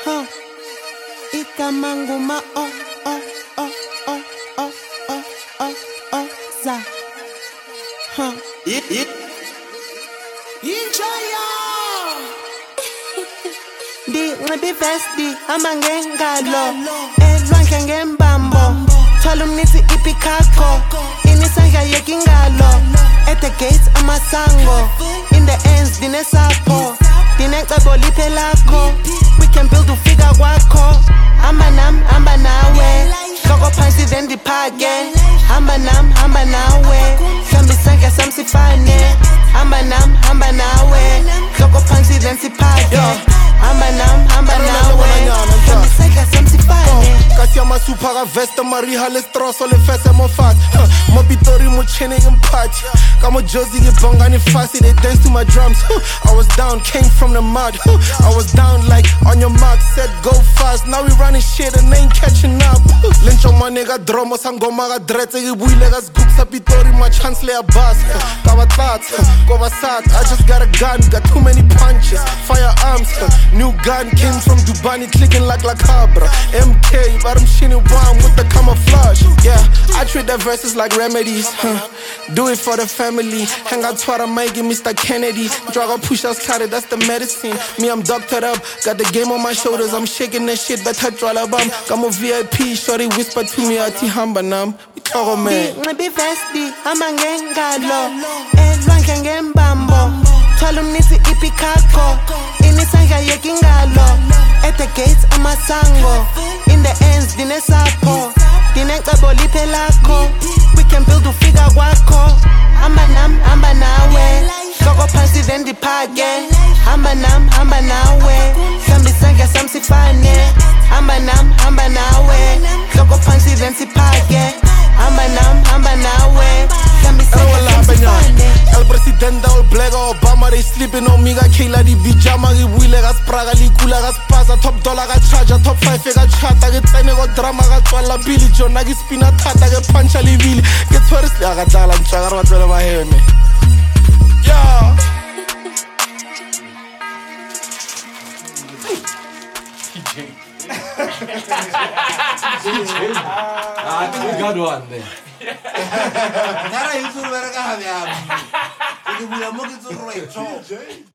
Huh. Ikamanguma oh oh oh oh oh oh oh oh za. Huh. Injaya. Di ngadi vesti amangengalo. Elwandle ngembambo. Thola umnithi ipikhakho. Inisandla yekingalo. At the gates amasango. In the ends dinesapho. Dinecebo liphe lakho. We can build ufika kwakho. Hamba nawe. Hloko phansi then ndiphake. Hamba nawe. Hlamba isandla sami sifane. Hamba nawe. Hloko phansi then siphake. Hamba nawe. Hlamba isandla sami sifane. Kasi amasupa ka vesta mariha le stroso le fese mo fast. Mo pitori mo chene party. Kamo Josie ke bonga ni fast. They dance to my drums. I was down, came from the mud. I was down like on your mark, said go fast. Now we running shit and ain't catching up. Lencho ma nigga dromo sangoma ka dretse ke buile ka scoop sa pitori my chance le a bus. I just got a gun, got too many punches. Firearms, new gun came from Dubai, clicking like La Cabra. MK, but I'm shitting one with the camouflage. Yeah, I treat the verses like remedies. Do it for the family. Hang out twat, I'm making Mr. Kennedy. Drag a push us carry, that's the medicine. Me, I'm doctored up, got the game on my shoulders. I'm shaking that shit, but touch all about. Come a VIP, shorty whisper to me, Ati Hambanam. We talk, man. Ngibe vesti amangengalo. Elwandle ngembambo. Thola umnithi ipikhakho. Inisandla yekingalo. At the gates amasango. In the ends dinesapho. Dinecebo liphe lakho. We can build ufika kwakho. Hamba nawe. Hloko phansi then ndiphake. Hamba nawe. Hlamba isandla sami sifane. Hamba nawe. Hloko phansi then siphake. Hamba nawe. Hlamba isandla sami sifane. El presidente all black Obama, they sleeping on me. Got killer di bijama, gi buile gas praga, li kula gas pasa. Top dollar ga charger, top 5 ga chata. Get tsene go drama ga tswala Billy John, gi spina thata, ge puncha li vili. Get tourist ya ga tala ntshaka re batlele ba heme. Yeah. I think we got one there. Cara, isso não era carro, viado. Tem que mulher muito